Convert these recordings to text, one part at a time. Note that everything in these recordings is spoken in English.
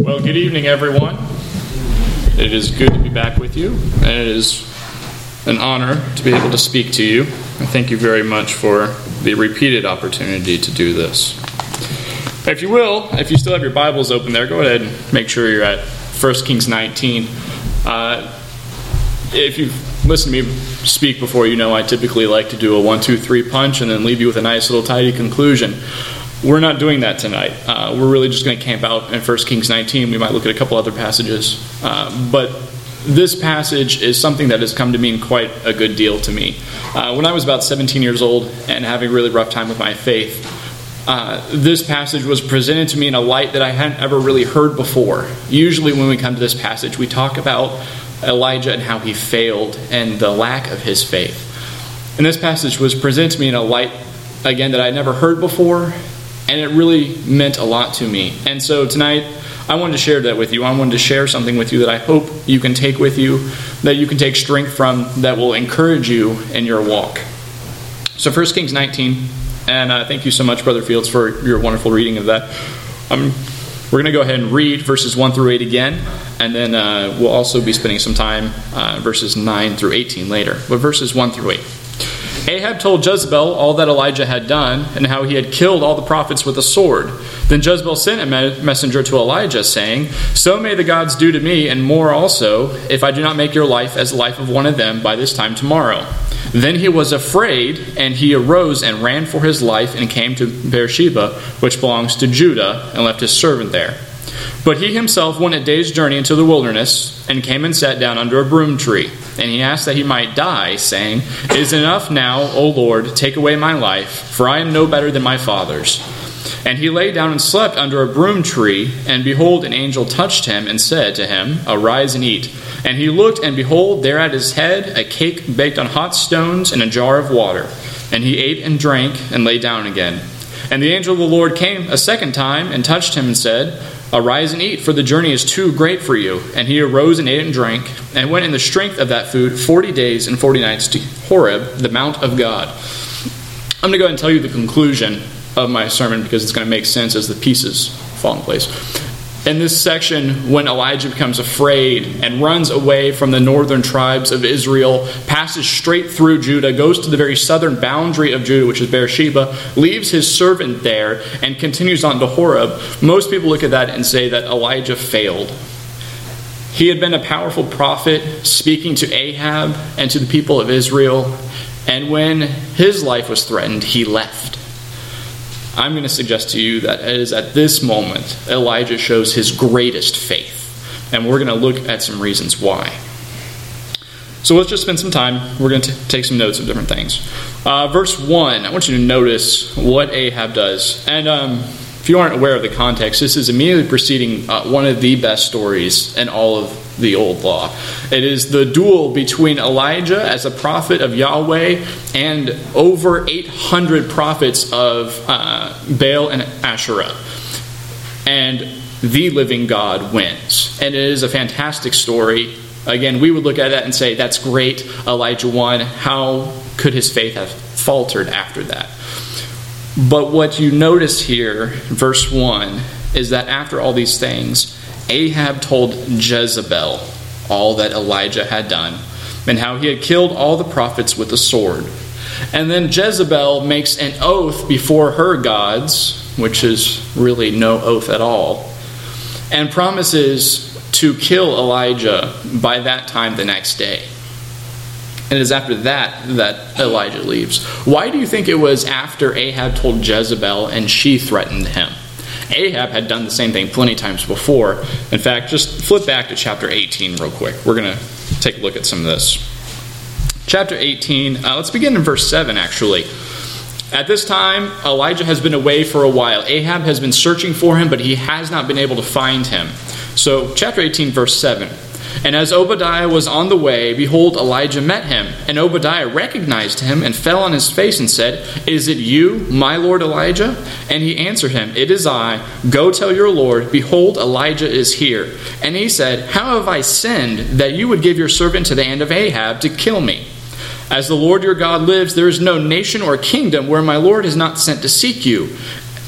Well, good evening, everyone. It is good to be back with you, and it is an honor to be able to speak to you. And thank you very much for the repeated opportunity to do this. If you will, if you still have your Bibles open there, go ahead and make sure you're at 1 Kings 19. If you've listened to me speak before, you know I typically like to do a 1, 2, 3 punch and then leave you with a nice little tidy conclusion. We're not doing that tonight. We're really just going to camp out in 1 Kings 19. We might look at a couple other passages. But this passage is something that has come to mean quite a good deal to me. When I was about 17 years old and having a really rough time with my faith, this passage was presented to me in a light that I hadn't ever really heard before. Usually when we come to this passage, we talk about Elijah and how he failed and the lack of his faith. And this passage was presented to me in a light, again, that I never heard before, and it really meant a lot to me. And so tonight, I wanted to share that with you. I wanted to share something with you that I hope you can take with you, that you can take strength from, that will encourage you in your walk. So 1 Kings 19, and thank you so much, Brother Fields, for your wonderful reading of that. We're going to go ahead and read verses 1 through 8 again, and then we'll also be spending some time verses 9 through 18 later. But verses 1 through 8. Ahab told Jezebel all that Elijah had done, and how he had killed all the prophets with a sword. Then Jezebel sent a messenger to Elijah, saying, "So may the gods do to me, and more also, if I do not make your life as the life of one of them by this time tomorrow." Then he was afraid, and he arose and ran for his life, and came to Beersheba, which belongs to Judah, and left his servant there. But he himself went a day's journey into the wilderness, and came and sat down under a broom tree. And he asked that he might die, saying, "Is it enough now, O Lord, take away my life, for I am no better than my fathers." And he lay down and slept under a broom tree, and behold, an angel touched him, and said to him, "Arise and eat." And he looked, and behold, there at his head a cake baked on hot stones, and a jar of water. And he ate and drank, and lay down again. And the angel of the Lord came a second time, and touched him, and said, "Arise and eat, for the journey is too great for you." And he arose and ate and drank, and went in the strength of that food 40 days and 40 nights to Horeb, the mount of God. I'm going to go ahead and tell you the conclusion of my sermon, because it's going to make sense as the pieces fall in place. In this section, when Elijah becomes afraid and runs away from the northern tribes of Israel, passes straight through Judah, goes to the very southern boundary of Judah, which is Beersheba, leaves his servant there, and continues on to Horeb, most people look at that and say that Elijah failed. He had been a powerful prophet speaking to Ahab and to the people of Israel, and when his life was threatened, he left. I'm going to suggest to you that it is at this moment Elijah shows his greatest faith. And we're going to look at some reasons why. So let's just spend some time. We're going to take some notes of different things. Verse 1, I want you to notice what Ahab does. And if you aren't aware of the context, this is immediately preceding one of the best stories in all of the Old Law. It is the duel between Elijah as a prophet of Yahweh and over 800 prophets of Baal and Asherah. And the living God wins. And it is a fantastic story. Again, we would look at that and say, that's great, Elijah won. How could his faith have faltered after that? But what you notice here, verse 1, is that after all these things, Ahab told Jezebel all that Elijah had done, and how he had killed all the prophets with the sword. And then Jezebel makes an oath before her gods, which is really no oath at all, and promises to kill Elijah by that time the next day. And it is after that that Elijah leaves. Why do you think it was after Ahab told Jezebel and she threatened him? Ahab had done the same thing plenty of times before. In fact, just flip back to chapter 18 real quick. We're going to take a look at some of this. Chapter 18, let's begin in verse 7 actually. At this time, Elijah has been away for a while. Ahab has been searching for him, but he has not been able to find him. So, chapter 18, verse 7. And as Obadiah was on the way, behold, Elijah met him. And Obadiah recognized him and fell on his face and said, "Is it you, my lord Elijah?" And he answered him, "It is I. Go tell your lord, behold, Elijah is here." And he said, "How have I sinned that you would give your servant to the hand of Ahab to kill me? As the Lord your God lives, there is no nation or kingdom where my Lord is not sent to seek you.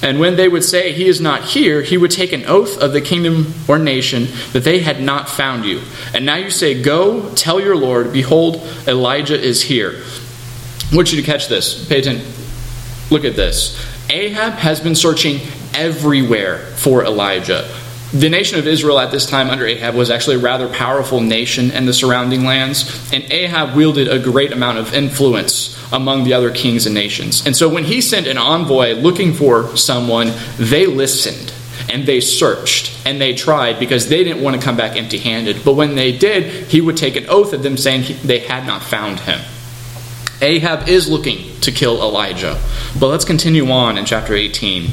And when they would say, he is not here, he would take an oath of the kingdom or nation that they had not found you. And now you say, go, tell your Lord, behold, Elijah is here. I want you to catch this. Pay attention. Look at this. Ahab has been searching everywhere for Elijah. The nation of Israel at this time under Ahab was actually a rather powerful nation in the surrounding lands, and Ahab wielded a great amount of influence among the other kings and nations. And so when he sent an envoy looking for someone, they listened and they searched and they tried because they didn't want to come back empty-handed. But when they did, he would take an oath of them saying they had not found him. Ahab is looking to kill Elijah. But let's continue on in chapter 18.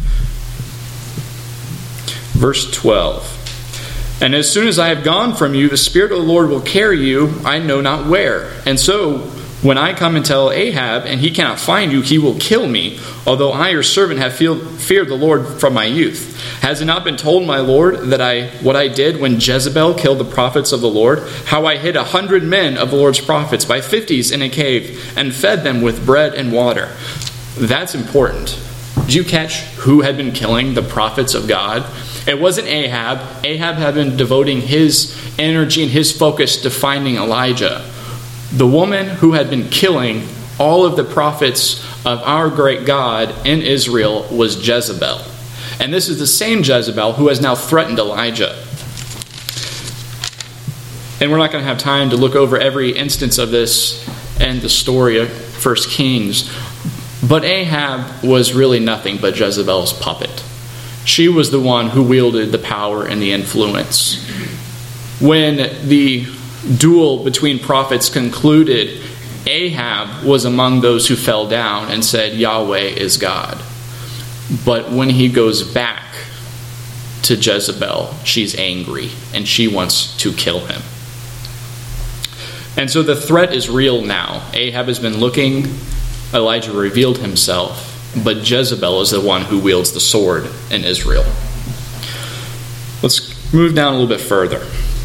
Verse 12. And as soon as I have gone from you, the Spirit of the Lord will carry you, I know not where. And so, when I come and tell Ahab, and he cannot find you, he will kill me, although I, your servant, have feared the Lord from my youth. Has it not been told, my Lord, that what I did when Jezebel killed the prophets of the Lord, how I hid 100 men of the Lord's prophets by 50s in a cave, and fed them with bread and water? That's important. Did you catch who had been killing the prophets of God? It wasn't Ahab. Ahab had been devoting his energy and his focus to finding Elijah. The woman who had been killing all of the prophets of our great God in Israel was Jezebel. And this is the same Jezebel who has now threatened Elijah. And we're not going to have time to look over every instance of this and the story of 1 Kings. But Ahab was really nothing but Jezebel's puppet. She was the one who wielded the power and the influence. When the duel between prophets concluded, Ahab was among those who fell down and said, Yahweh is God. But when he goes back to Jezebel, she's angry and she wants to kill him. And so the threat is real now. Ahab has been looking. Elijah revealed himself. But Jezebel is the one who wields the sword in Israel. Let's move down a little bit further.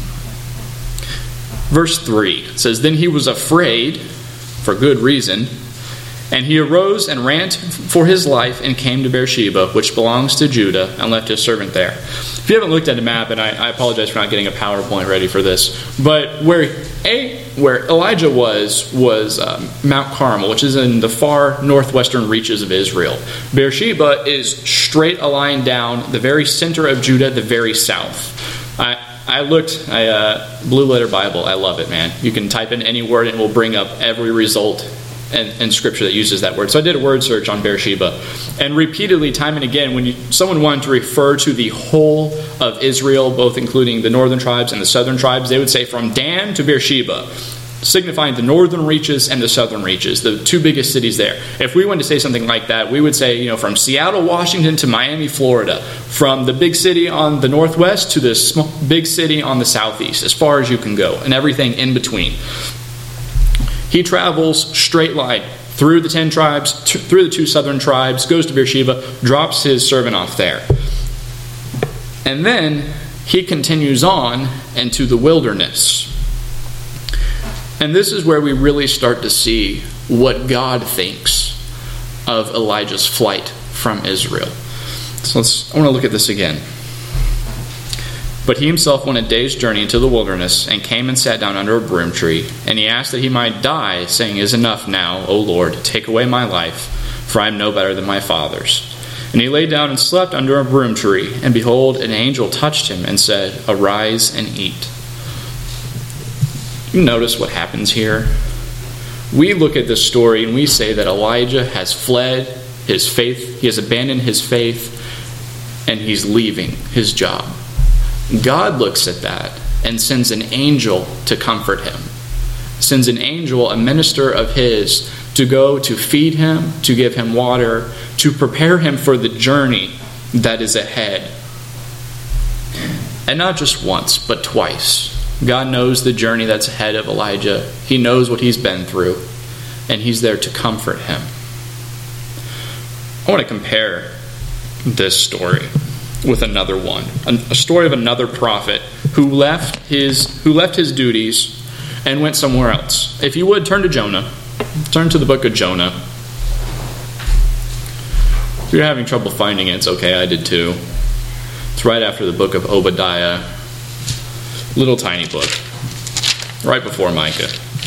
Verse 3 says, Then he was afraid, for good reason, and he arose and ran for his life and came to Beersheba, which belongs to Judah, and left his servant there. If you haven't looked at a map, and I apologize for not getting a PowerPoint ready for this, but where Elijah was Mount Carmel, which is in the far northwestern reaches of Israel. Beersheba is straight a line down the very center of Judah, the very south. I looked, Blue Letter Bible, I love it, man. You can type in any word and it will bring up every result in Scripture that uses that word. So I did a word search on Beersheba. And repeatedly, time and again, when someone wanted to refer to the whole of Israel, both including the northern tribes and the southern tribes, they would say from Dan to Beersheba, signifying the northern reaches and the southern reaches, the two biggest cities there. If we wanted to say something like that, we would say, from Seattle, Washington to Miami, Florida, from the big city on the northwest to the big city on the southeast, as far as you can go, and everything in between. He travels straight line through the 10 tribes, through the 2 southern tribes, goes to Beersheba, drops his servant off there. And then he continues on into the wilderness. And this is where we really start to see what God thinks of Elijah's flight from Israel. So I want to look at this again. But he himself went a day's journey into the wilderness and came and sat down under a broom tree. And he asked that he might die, saying, It is enough now, O Lord, take away my life, for I am no better than my fathers. And he lay down and slept under a broom tree. And behold, an angel touched him and said, Arise and eat. You notice what happens here? We look at this story and we say that Elijah has fled his faith, he has abandoned his faith, and he's leaving his job. God looks at that and sends an angel to comfort him. Sends an angel, a minister of his, to go to feed him, to give him water, to prepare him for the journey that is ahead. And not just once, but twice. God knows the journey that's ahead of Elijah. He knows what he's been through, and he's there to comfort him. I want to compare this story with another one, a story of another prophet who left his duties and went somewhere else. If you would, turn to Jonah. Turn to the book of Jonah. If you're having trouble finding it, it's okay. I did too. It's right after the book of Obadiah. Little tiny book. Right before Micah.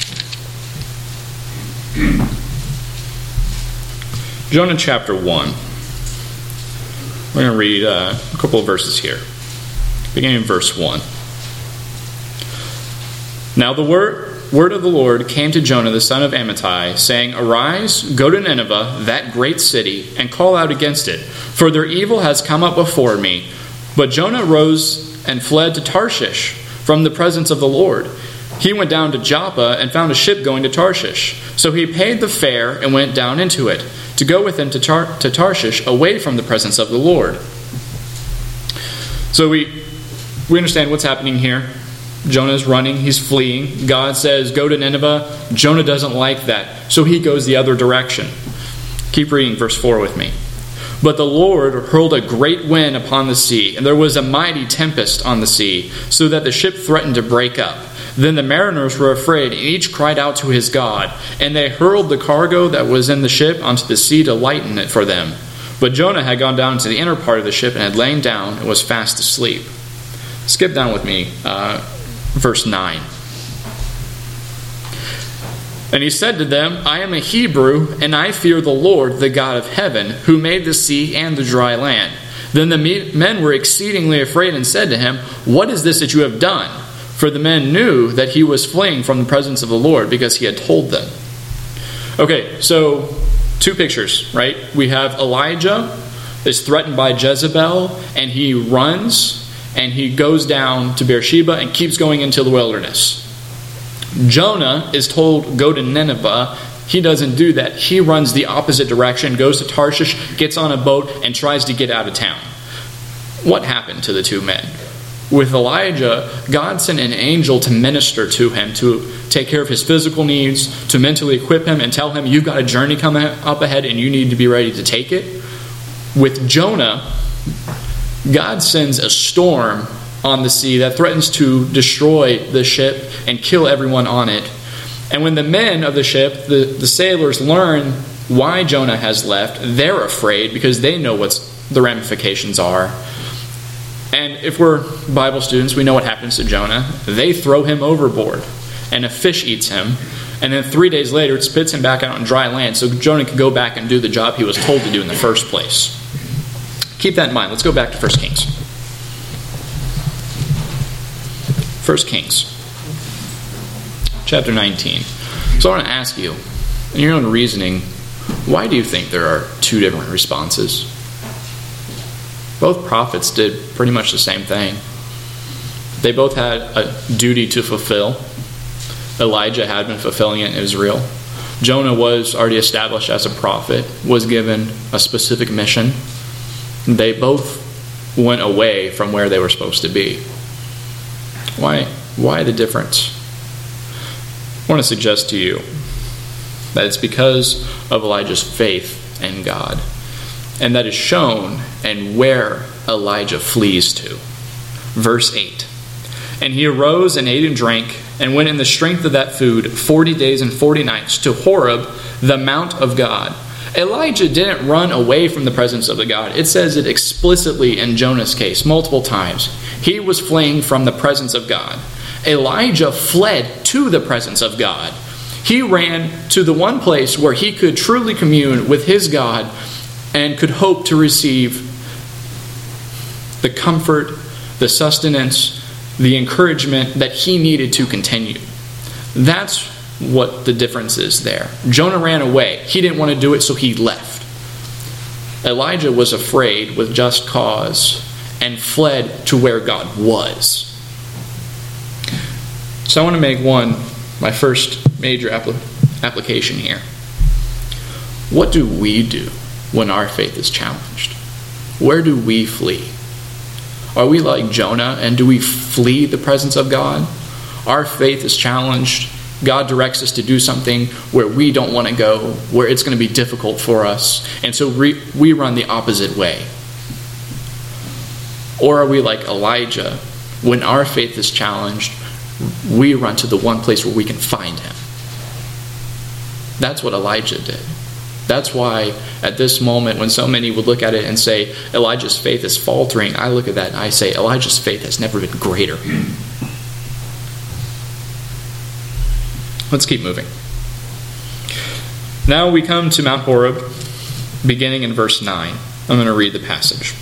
Jonah chapter 1. We're going to read a couple of verses here. Beginning in verse 1. Now the word of the Lord came to Jonah the son of Amittai, saying, Arise, go to Nineveh, that great city, and call out against it, for their evil has come up before me. But Jonah rose and fled to Tarshish from the presence of the Lord. He went down to Joppa and found a ship going to Tarshish. So he paid the fare and went down into it, to go with him to Tarshish, away from the presence of the Lord. So we understand what's happening here. Jonah is running, he's fleeing. God says, go to Nineveh. Jonah doesn't like that, so he goes the other direction. Keep reading verse 4 with me. But the Lord hurled a great wind upon the sea, and there was a mighty tempest on the sea, so that the ship threatened to break up. Then the mariners were afraid, and each cried out to his God. And they hurled the cargo that was in the ship onto the sea to lighten it for them. But Jonah had gone down to the inner part of the ship and had lain down and was fast asleep. Skip down with me, verse 9. And he said to them, I am a Hebrew, and I fear the Lord, the God of heaven, who made the sea and the dry land. Then the men were exceedingly afraid and said to him, What is this that you have done? For the men knew that he was fleeing from the presence of the Lord, because he had told them. Okay, so two pictures, right? We have Elijah is threatened by Jezebel, and he runs, and he goes down to Beersheba and keeps going into the wilderness. Jonah is told, go to Nineveh. He doesn't do that. He runs the opposite direction, goes to Tarshish, gets on a boat, and tries to get out of town. What happened to the two men? With Elijah, God sent an angel to minister to him, to take care of his physical needs, to mentally equip him and tell him, you've got a journey coming up ahead and you need to be ready to take it. With Jonah, God sends a storm on the sea that threatens to destroy the ship and kill everyone on it. And when the men of the ship, the sailors, learn why Jonah has left, they're afraid because they know what the ramifications are. And if we're Bible students, we know what happens to Jonah. They throw him overboard, and a fish eats him. And then 3 days later, it spits him back out on dry land so Jonah could go back and do the job he was told to do in the first place. Keep that in mind. Let's go back to 1 Kings. 1 Kings, chapter 19. So I want to ask you, in your own reasoning, why do you think there are two different responses? Both prophets did pretty much the same thing. They both had a duty to fulfill. Elijah had been fulfilling it in Israel. Jonah was already established as a prophet, was given a specific mission. They both went away from where they were supposed to be. Why the difference? I want to suggest to you that it's because of Elijah's faith in God. And that is shown in where Elijah flees to. Verse 8. And he arose and ate and drank, and went in the strength of that food 40 days and 40 nights to Horeb, the mount of God. Elijah didn't run away from the presence of the God. It says it explicitly in Jonah's case, multiple times. He was fleeing from the presence of God. Elijah fled to the presence of God. He ran to the one place where he could truly commune with his God and could hope to receive the comfort, the sustenance, the encouragement that he needed to continue. That's what the difference is there. Jonah ran away. He didn't want to do it, so he left. Elijah was afraid with just cause and fled to where God was. So I want to make my first major application here. What do we do when our faith is challenged? Where do we flee? Are we like Jonah, and do we flee the presence of God? Our faith is challenged. God directs us to do something where we don't want to go, where it's going to be difficult for us, and so we run the opposite way. Or are we like Elijah? When our faith is challenged, we run to the one place where we can find him. That's what Elijah did. That's why at this moment, when so many would look at it and say Elijah's faith is faltering, I look at that and I say Elijah's faith has never been greater. Let's keep moving. Now we come to Mount Horeb, beginning in verse 9. I'm going to read the passage.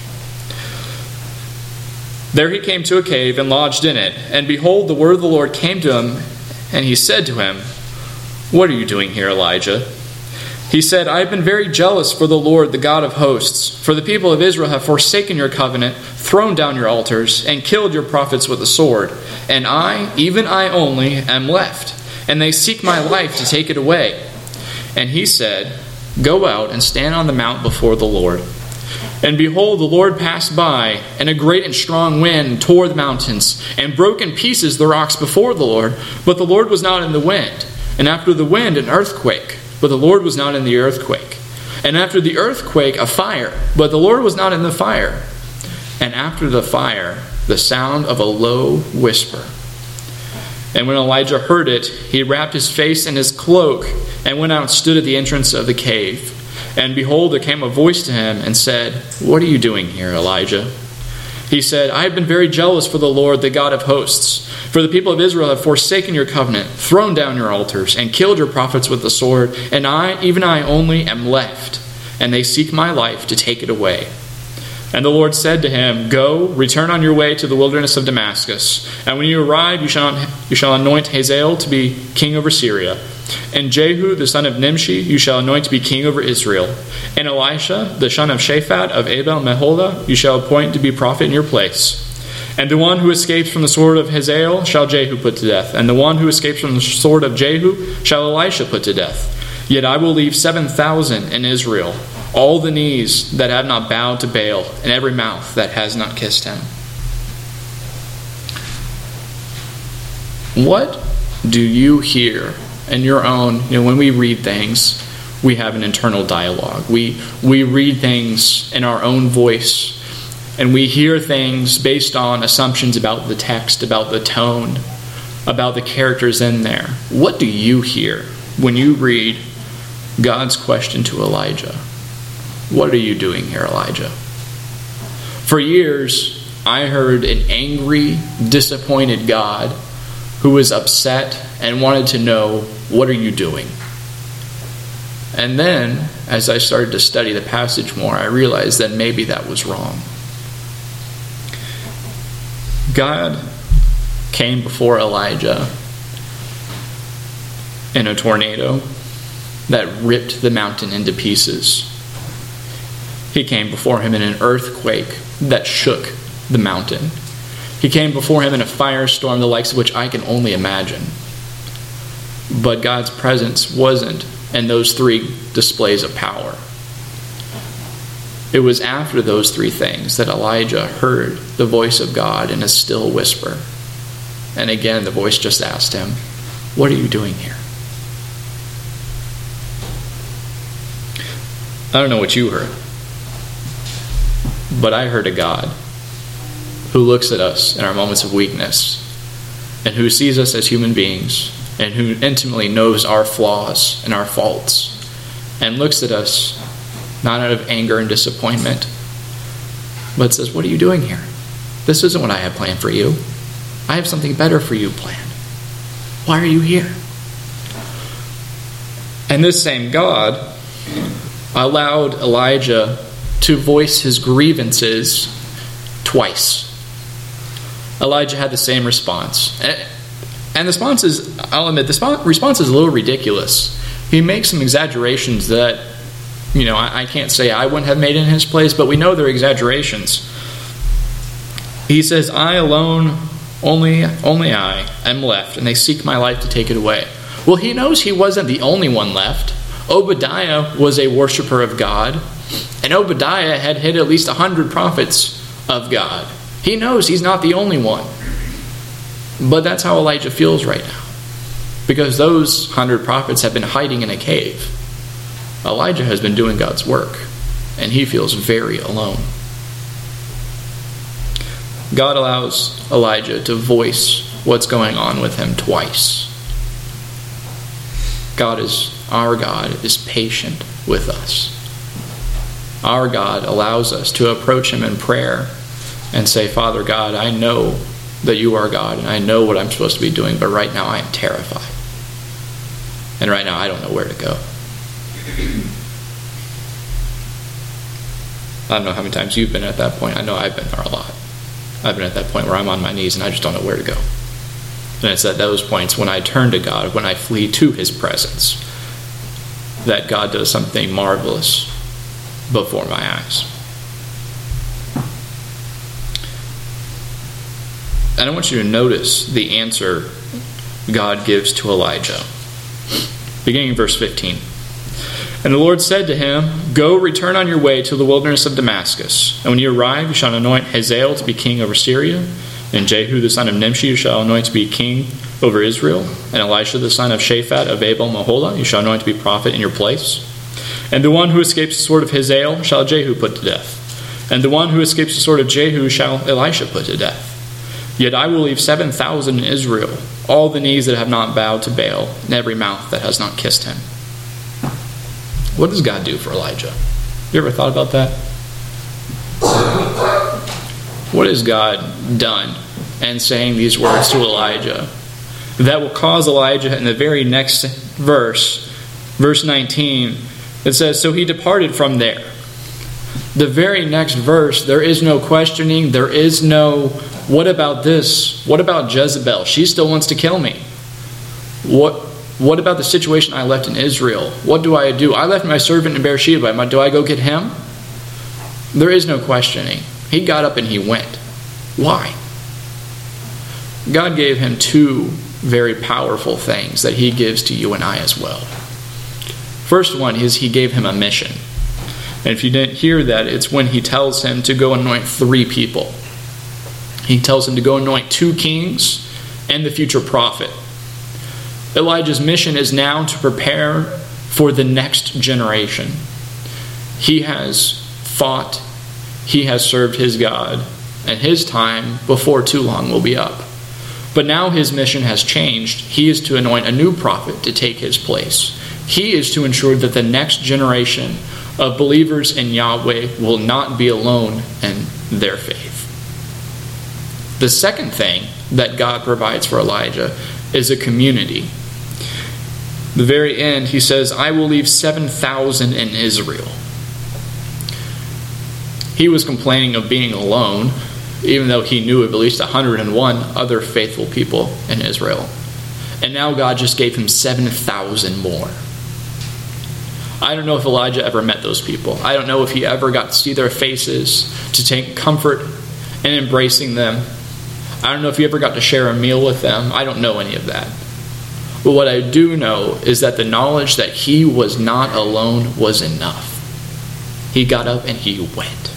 There he came to a cave and lodged in it. And behold, the word of the Lord came to him, and he said to him, "What are you doing here, Elijah?" He said, "I have been very jealous for the Lord, the God of hosts. For the people of Israel have forsaken your covenant, thrown down your altars, and killed your prophets with the sword. And I, even I only, am left, and they seek my life to take it away." And he said, "Go out and stand on the mount before the Lord." And behold, the Lord passed by, and a great and strong wind tore the mountains, and broke in pieces the rocks before the Lord. But the Lord was not in the wind. And after the wind, an earthquake. But the Lord was not in the earthquake. And after the earthquake, a fire. But the Lord was not in the fire. And after the fire, the sound of a low whisper. And when Elijah heard it, he wrapped his face in his cloak, and went out and stood at the entrance of the cave. And behold, there came a voice to him and said, "What are you doing here, Elijah?" He said, "I have been very jealous for the Lord, the God of hosts. For the people of Israel have forsaken your covenant, thrown down your altars, and killed your prophets with the sword. And I, even I only, am left, and they seek my life to take it away." And the Lord said to him, "Go, return on your way to the wilderness of Damascus. And when you arrive, you shall anoint Hazael to be king over Syria. And Jehu, the son of Nimshi, you shall anoint to be king over Israel. And Elisha, the son of Shaphat of Abel-Meholah, you shall appoint to be prophet in your place. And the one who escapes from the sword of Hazael shall Jehu put to death. And the one who escapes from the sword of Jehu shall Elisha put to death. Yet I will leave 7,000 in Israel, all the knees that have not bowed to Baal, and every mouth that has not kissed him." What do you hear in your own, when we read things, we have an internal dialogue. We read things in our own voice, and we hear things based on assumptions about the text, about the tone, about the characters in there. What do you hear when you read God's question to Elijah? What are you doing here, Elijah? For years, I heard an angry, disappointed God who was upset and wanted to know, what are you doing? And then, as I started to study the passage more, I realized that maybe that was wrong. God came before Elijah in a tornado that ripped the mountain into pieces. He came before him in an earthquake that shook the mountain. He came before him in a firestorm, the likes of which I can only imagine. But God's presence wasn't in those three displays of power. It was after those three things that Elijah heard the voice of God in a still whisper. And again, the voice just asked him, "What are you doing here?" I don't know what you heard, but I heard a God who looks at us in our moments of weakness, and who sees us as human beings, and who intimately knows our flaws and our faults, and looks at us not out of anger and disappointment, but says, "What are you doing here? This isn't what I had planned for you. I have something better for you planned. Why are you here?" And this same God allowed Elijah to voice his grievances twice. Elijah had the same response. And the response is, I'll admit, the response is a little ridiculous. He makes some exaggerations that, I can't say I wouldn't have made in his place, but we know they're exaggerations. He says, "I alone, only I, am left, and they seek my life to take it away." Well, he knows he wasn't the only one left. Obadiah was a worshiper of God, and Obadiah had hit at least 100 prophets of God. He knows he's not the only one. But that's how Elijah feels right now, because those 100 prophets have been hiding in a cave. Elijah has been doing God's work, and he feels very alone. God allows Elijah to voice what's going on with him twice. Our God is patient with us. Our God allows us to approach him in prayer and say, Father God, I know that you are God, and I know what I'm supposed to be doing, but right now I am terrified. And right now I don't know where to go. I don't know how many times you've been at that point. I know I've been there a lot. I've been at that point where I'm on my knees and I just don't know where to go. And it's at those points when I turn to God, when I flee to his presence, that God does something marvelous before my eyes. And I want you to notice the answer God gives to Elijah. Beginning in verse 15. And the Lord said to him, Go, return on your way to the wilderness of Damascus. And when you arrive, you shall anoint Hazael to be king over Syria, and Jehu the son of Nimshi you shall anoint to be king over Israel, and Elisha the son of Shaphat of Abel-Meholah you shall anoint to be prophet in your place. And the one who escapes the sword of Hazael shall Jehu put to death, and the one who escapes the sword of Jehu shall Elisha put to death. Yet I will leave 7,000 in Israel, all the knees that have not bowed to Baal, and every mouth that has not kissed him. What does God do for Elijah? You ever thought about that? What has God done in saying these words to Elijah that will cause Elijah in the very next verse, verse 19, it says, So he departed from there. The very next verse, there is no questioning, there is no, what about this? What about Jezebel? She still wants to kill me. What about the situation I left in Israel? What do I do? I left my servant in Beersheba. Do I go get him? There is no questioning. He got up and he went. Why? God gave him two very powerful things that he gives to you and I as well. First one is he gave him a mission. And if you didn't hear that, it's when he tells him to go anoint 3 people. He tells him to go anoint 2 kings and the future prophet. Elijah's mission is now to prepare for the next generation. He has fought, he has served his God, and his time before too long will be up. But now his mission has changed. He is to anoint a new prophet to take his place. He is to ensure that the next generation of believers in Yahweh will not be alone in their faith. The second thing that God provides for Elijah is a community. The very end, he says, I will leave 7,000 in Israel. He was complaining of being alone, even though he knew of at least 101 other faithful people in Israel. And now God just gave him 7,000 more. I don't know if Elijah ever met those people. I don't know if he ever got to see their faces, to take comfort in embracing them. I don't know if he ever got to share a meal with them. I don't know any of that. But what I do know is that the knowledge that he was not alone was enough. He got up and he went.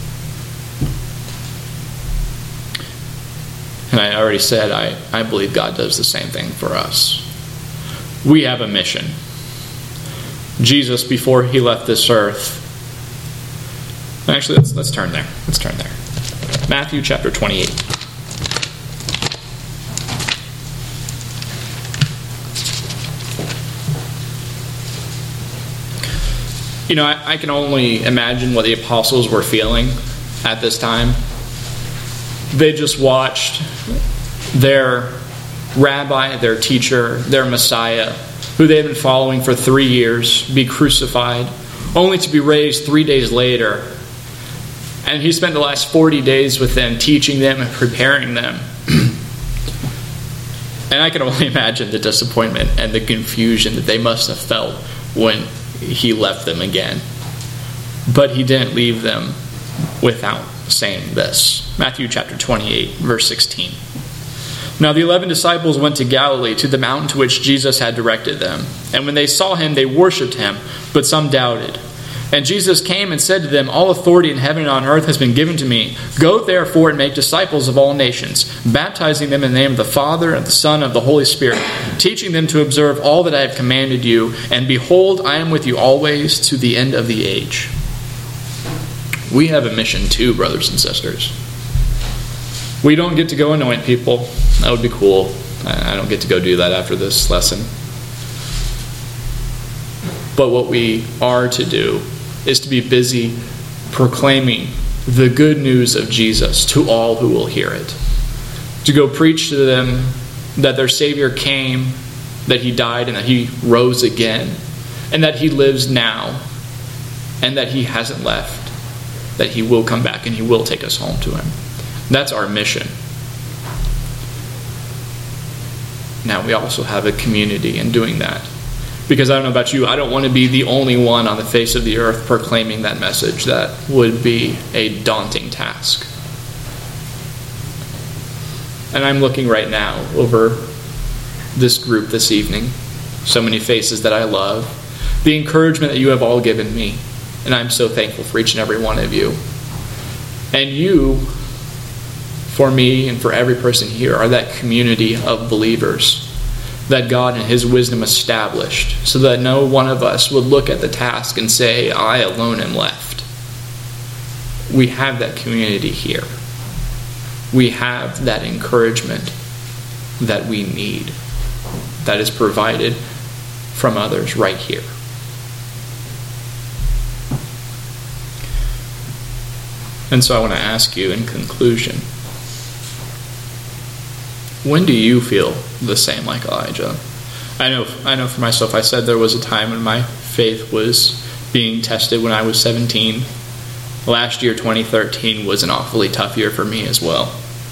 And I already said, I believe God does the same thing for us. We have a mission. Jesus, before he left this earth, actually, let's turn there. Let's turn there. Matthew chapter 28. You know, I can only imagine what the apostles were feeling at this time. They just watched their rabbi, their teacher, their Messiah, who they had been following for 3 years, be crucified, only to be raised 3 days later. And he spent the last 40 days with them, teaching them and preparing them. And I can only imagine the disappointment and the confusion that they must have felt when he left them again. But he didn't leave them without saying this. Matthew chapter 28, verse 16. Now the 11 disciples went to Galilee, to the mountain to which Jesus had directed them. And when they saw him, they worshipped him, but some doubted. And Jesus came and said to them, All authority in heaven and on earth has been given to me. Go therefore and make disciples of all nations, baptizing them in the name of the Father and the Son and of the Holy Spirit, teaching them to observe all that I have commanded you. And behold, I am with you always to the end of the age. We have a mission too, brothers and sisters. We don't get to go anoint people. That would be cool. I don't get to go do that after this lesson. But what we are to do is to be busy proclaiming the good news of Jesus to all who will hear it. To go preach to them that their Savior came, that he died, and that he rose again, and that he lives now, and that he hasn't left, that he will come back and he will take us home to him. That's our mission. Now, we also have a community in doing that. Because I don't know about you, I don't want to be the only one on the face of the earth proclaiming that message. That would be a daunting task. And I'm looking right now over this group this evening. So many faces that I love. The encouragement that you have all given me. And I'm so thankful for each and every one of you. And you, for me and for every person here, are that community of believers that God in his wisdom established, so that no one of us would look at the task and say, I alone am left. We have that community here. We have that encouragement that we need, that is provided from others right here. And so I want to ask you in conclusion, when do you feel the same like Elijah? I know for myself, I said there was a time when my faith was being tested when I was 17. Last year, 2013, was an awfully tough year for me as well.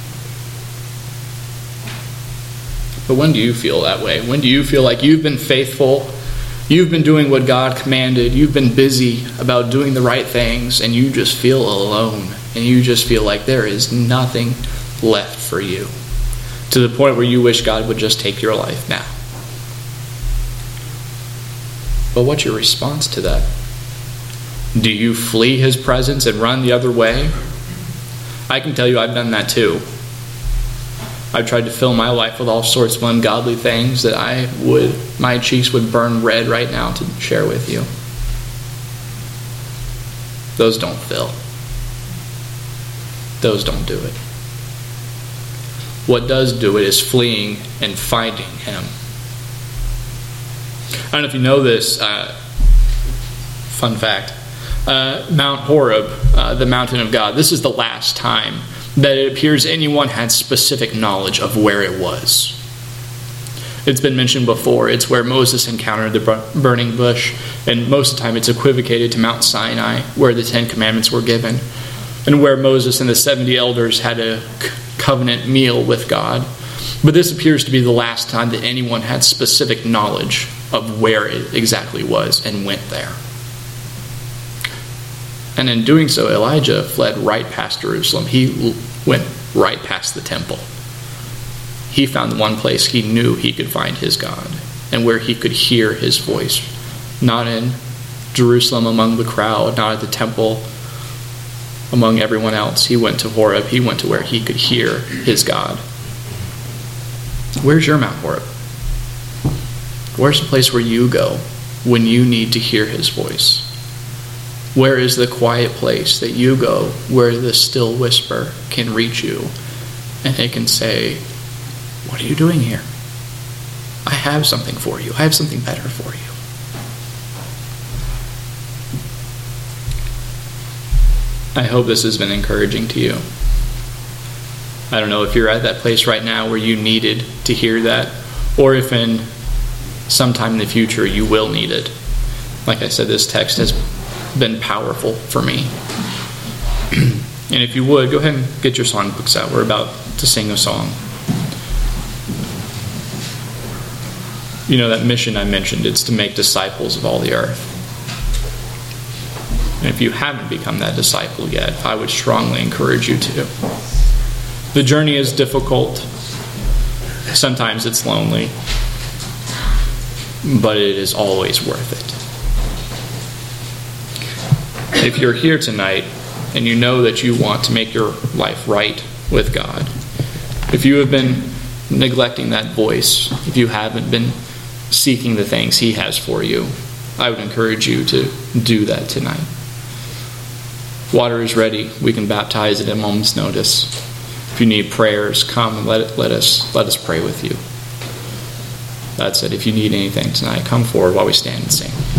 But when do you feel that way? When do you feel like you've been faithful, you've been doing what God commanded, you've been busy about doing the right things, and you just feel alone, and you just feel like there is nothing left for you? To the point where you wish God would just take your life now. But what's your response to that? Do you flee his presence and run the other way? I can tell you I've done that too. I've tried to fill my life with all sorts of ungodly things that my cheeks would burn red right now to share with you. Those don't fill. Those don't do it. What does do it is fleeing and finding him. I don't know if you know this, fun fact. Mount Horeb, the mountain of God, this is the last time that it appears anyone had specific knowledge of where it was. It's been mentioned before. It's where Moses encountered the burning bush, and most of the time it's equivocated to Mount Sinai, where the 10 Commandments were given, and where Moses and the 70 elders had a covenant meal with God. But this appears to be the last time that anyone had specific knowledge of where it exactly was and went there. And in doing so, Elijah fled right past Jerusalem. He went right past the temple. He found the one place he knew he could find his God and where he could hear his voice. Not in Jerusalem among the crowd, not at the temple among everyone else. He went to Horeb. He went to where he could hear his God. Where's your Mount Horeb? Where's the place where you go when you need to hear his voice? Where is the quiet place that you go where the still whisper can reach you and it can say, what are you doing here? I have something for you. I have something better for you. I hope this has been encouraging to you. I don't know if you're at that place right now where you needed to hear that, or if in sometime in the future you will need it. Like I said, this text has been powerful for me. And if you would, go ahead and get your songbooks out. We're about to sing a song. You know, that mission I mentioned, it's to make disciples of all the earth. And if you haven't become that disciple yet, I would strongly encourage you to. The journey is difficult. Sometimes it's lonely. But it is always worth it. If you're here tonight and you know that you want to make your life right with God, if you have been neglecting that voice, if you haven't been seeking the things he has for you, I would encourage you to do that tonight. Water is ready. We can baptize at a moment's notice. If you need prayers, come and let us pray with you. That's it. If you need anything tonight, come forward while we stand and sing.